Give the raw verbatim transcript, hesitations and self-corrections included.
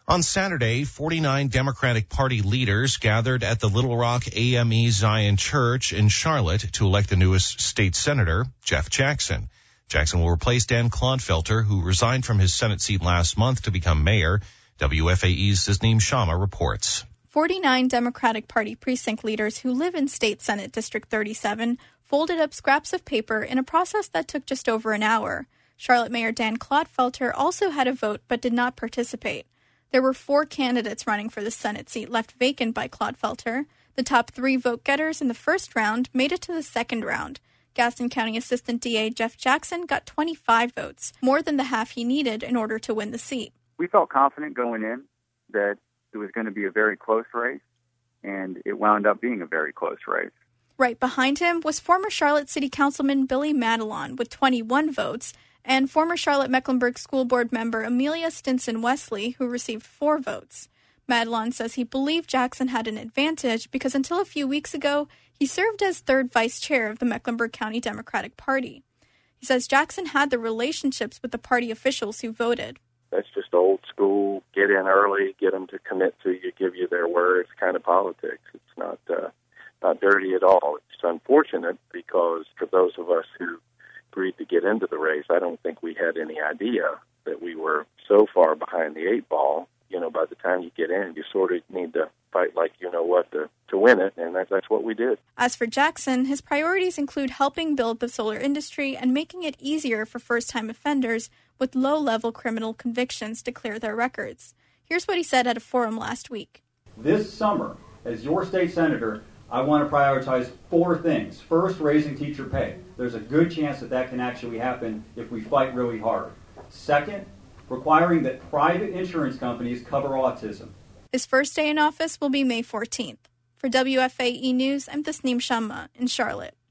On Saturday, forty-nine Democratic Party leaders gathered at the Little Rock A M E Zion Church in Charlotte to elect the newest state senator, Jeff Jackson. Jackson will replace Dan Clodfelter, who resigned from his Senate seat last month to become mayor. W F A E's Tasneem Shamma reports. forty-nine Democratic Party precinct leaders who live in State Senate District thirty-seven folded up scraps of paper in a process that took just over an hour. Charlotte Mayor Dan Clodfelter also had a vote but did not participate. There were four candidates running for the Senate seat left vacant by Clodfelter. The top three vote-getters in the first round made it to the second round. Gaston County Assistant D A Jeff Jackson got twenty-five votes, more than the half he needed in order to win the seat. We felt confident going in that it was going to be a very close race, and it wound up being a very close race. Right behind him was former Charlotte City Councilman Billy Madelon with twenty-one votes, and former Charlotte-Mecklenburg School Board member Amelia Stinson-Wesley, who received four votes. Madelon says he believed Jackson had an advantage because until a few weeks ago, he served as third vice chair of the Mecklenburg County Democratic Party. He says Jackson had the relationships with the party officials who voted. That's just old school, get in early, get them to commit to you, give you their words kind of politics. It's not uh, not dirty at all. It's unfortunate because for those of us who agreed to get into the race, I don't think we had any idea that we were so far behind the eight ball. You know, by the time you get in, you sort of need to fight like you know what to, to win it, and that, that's what we did. As for Jackson, his priorities include helping build the solar industry and making it easier for first-time offenders with low-level criminal convictions to clear their records. Here's what he said at a forum last week. This summer, as your state senator, I want to prioritize four things. First, raising teacher pay. There's a good chance that that can actually happen if we fight really hard. Second, requiring that private insurance companies cover autism. His first day in office will be May fourteenth. For W F A E News, I'm Tasneem Shamma in Charlotte.